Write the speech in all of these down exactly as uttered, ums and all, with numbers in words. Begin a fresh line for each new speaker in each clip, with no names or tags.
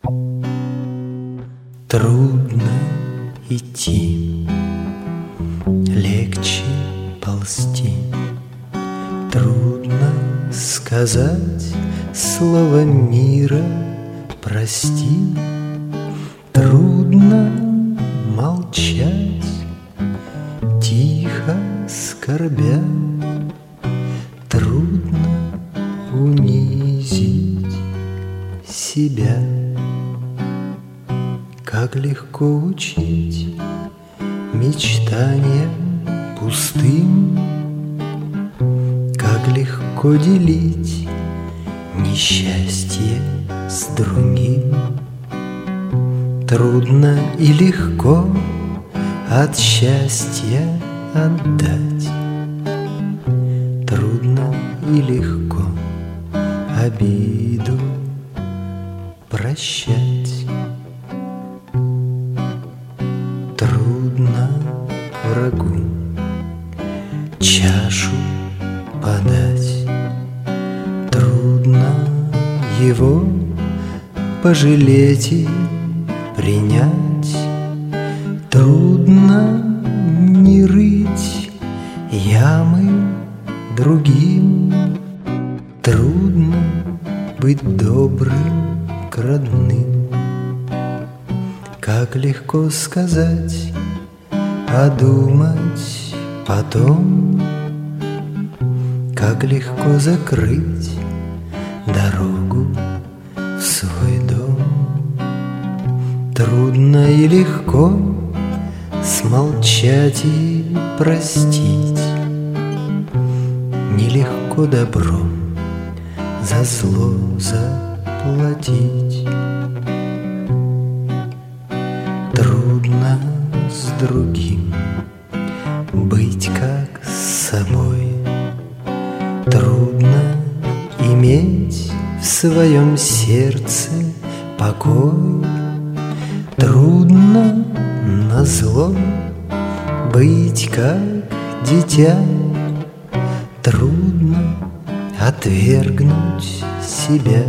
Трудно идти, легче ползти. Трудно сказать слово мира прости. Трудно молчать, тихо скорбя. Трудно унизить себя. Как легко учить мечтания пустым, как легко делить несчастье с другим. Трудно и легко от счастья отдать. Трудно и легко обиду прощать. Трудно врагу чашу подать. Трудно его пожалеть и принять. Трудно не рыть ямы другим. Трудно быть добрым к родным. Как легко сказать, а думать потом. Как легко закрыть дорогу в свой дом. Трудно и легко смолчать и простить. Нелегко добром за зло заплатить. Трудно с другим быть как с собой. Трудно иметь в своем сердце покой. Трудно назло быть как дитя. Трудно отвергнуть себя.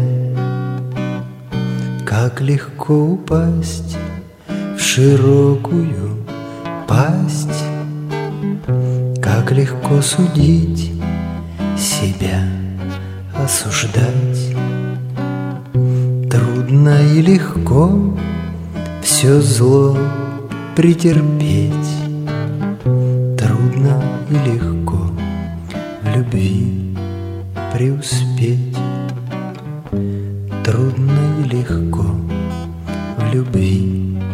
Как легко упасть в широкую пасть. Как легко судить, себя осуждать. Трудно и легко все зло претерпеть. Трудно и легко в любви преуспеть. Трудно и легко в любви